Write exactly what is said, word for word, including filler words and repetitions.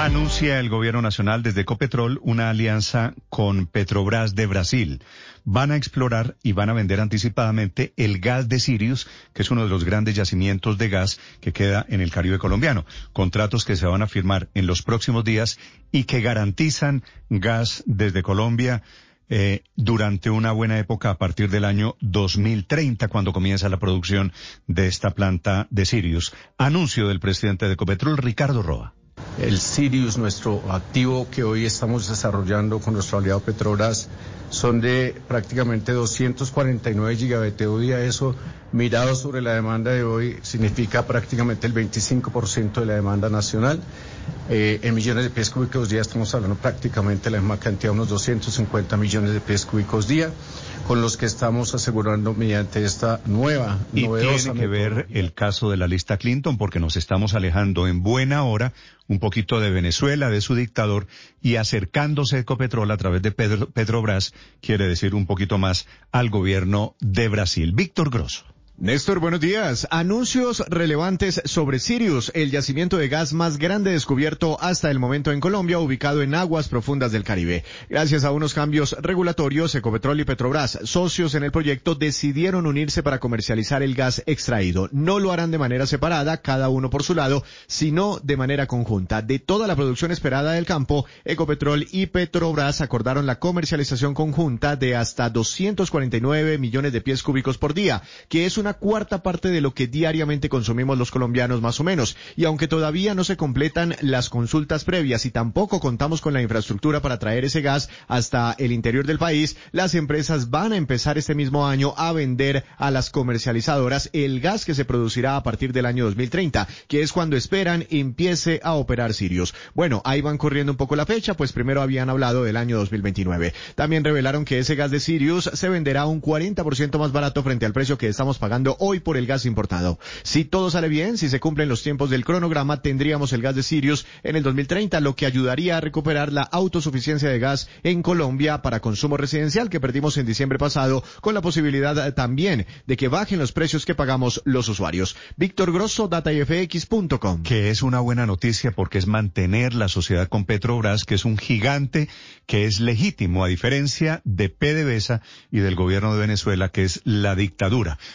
Anuncia el gobierno nacional desde Ecopetrol una alianza con Petrobras de Brasil. Van a explorar y van a vender anticipadamente el gas de Sirius, que es uno de los grandes yacimientos de gas que queda en el Caribe colombiano. Contratos que se van a firmar en los próximos días y que garantizan gas desde Colombia eh, durante una buena época a partir del año dos mil treinta, cuando comienza la producción de esta planta de Sirius. Anuncio del presidente de Ecopetrol, Ricardo Roa. El Sirius, nuestro activo que hoy estamos desarrollando con nuestro aliado Petrobras, son de prácticamente doscientos cuarenta y nueve gigavatio día. Eso, mirado sobre la demanda de hoy, significa prácticamente el veinticinco por ciento de la demanda nacional. Eh, en millones de pies cúbicos día estamos hablando prácticamente la misma cantidad, unos doscientos cincuenta millones de pies cúbicos día, con los que estamos asegurando mediante esta nueva, y novedosa tiene que ver el caso de la lista Clinton, porque nos estamos alejando en buena hora un poquito de Venezuela, de su dictador, y acercándose Ecopetrol a través de Pedro, Petrobras, quiere decir un poquito más al gobierno de Brasil. Víctor Grosso. Néstor, buenos días. Anuncios relevantes sobre Sirius, el yacimiento de gas más grande descubierto hasta el momento en Colombia, ubicado en aguas profundas del Caribe. Gracias a unos cambios regulatorios, Ecopetrol y Petrobras, socios en el proyecto, decidieron unirse para comercializar el gas extraído. No lo harán de manera separada, cada uno por su lado, sino de manera conjunta. De toda la producción esperada del campo, Ecopetrol y Petrobras acordaron la comercialización conjunta de hasta doscientos cuarenta y nueve millones de pies cúbicos por día, que es un una cuarta parte de lo que diariamente consumimos los colombianos más o menos. Y aunque todavía no se completan las consultas previas y tampoco contamos con la infraestructura para traer ese gas hasta el interior del país, las empresas van a empezar este mismo año a vender a las comercializadoras el gas que se producirá a partir del año dos mil treinta, que es cuando esperan empiece a operar Sirius. Bueno, ahí van corriendo un poco la fecha, pues primero habían hablado del año dos mil veintinueve. También revelaron que ese gas de Sirius se venderá un cuarenta por ciento más barato frente al precio que estamos pagando hoy por el gas importado. Si todo sale bien, si se cumplen los tiempos del cronograma, tendríamos el gas de Sirius en el dos mil treinta, lo que ayudaría a recuperar la autosuficiencia de gas en Colombia para consumo residencial que perdimos en diciembre pasado, con la posibilidad también de que bajen los precios que pagamos los usuarios. Víctor Grosso, data y f x punto com. Que es una buena noticia porque es mantener la sociedad con Petrobras, que es un gigante que es legítimo, a diferencia de PDVSA y del gobierno de Venezuela, que es la dictadura.